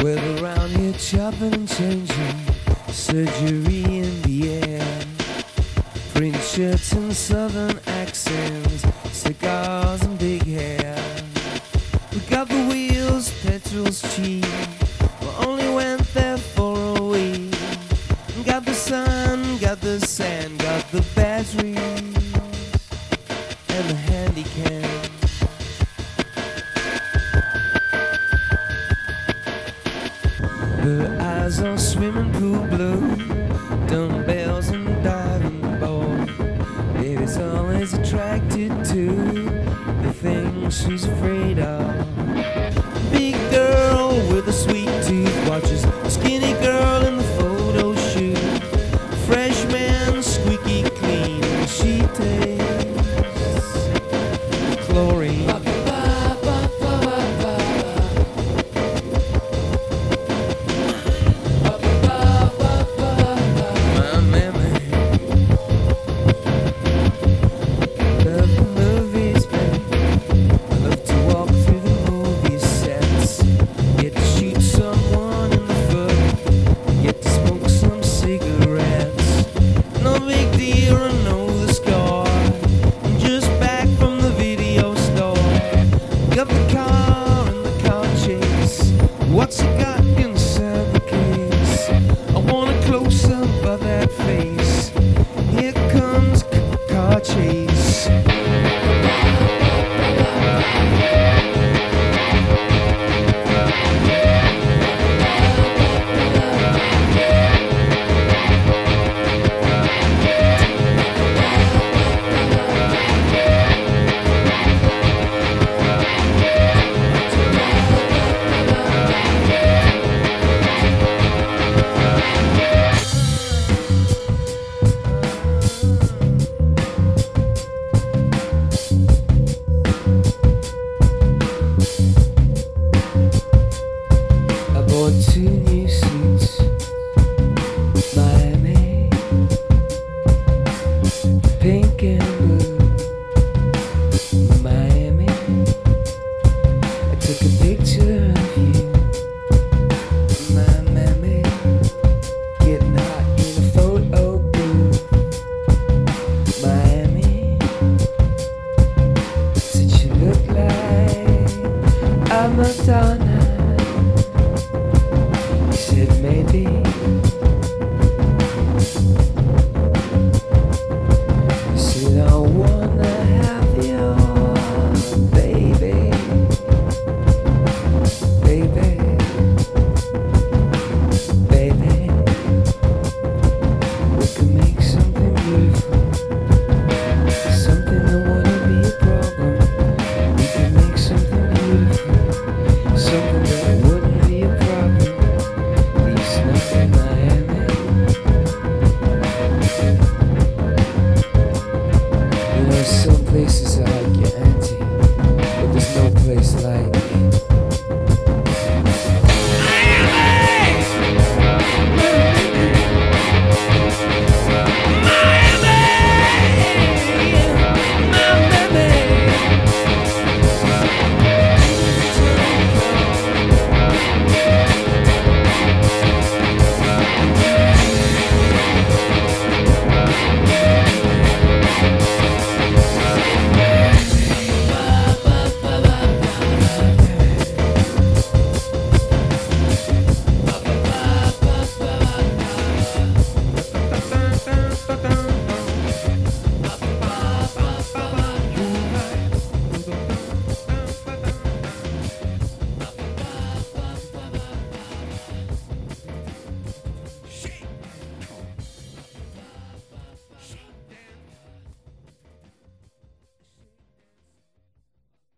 Weather around here chopping and changing, surgery in the air. Print shirts and southern accents, cigars and big hair. We got the wheels, petrol's cheap, we only went there for a week. Got the sun, got the sand, got the batteries and the handy cam. Her eyes are swimming pool blue, dumbbells and diving board. Baby's always attracted to the things she's afraid of. Big girl with a sweet tooth watches a skinny girl in the photo shoot. Fresh man, squeaky clean, and she tastes chlorine. What's it got inside the case? I want a close-up of that face. Here comes car chase. Two new suits, Miami, pink and blue, Miami. I took a picture of you, Miami, getting hot in a photo booth, Miami. Said she looked like a Madonna. Said maybe